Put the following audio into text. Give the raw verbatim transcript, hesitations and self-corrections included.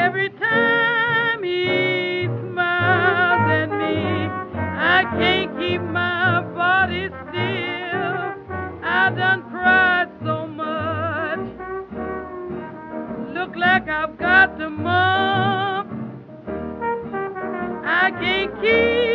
Every time he smiles at me, I can't keep my body still. I done cried so much, look like I've got the mumps. I can't keep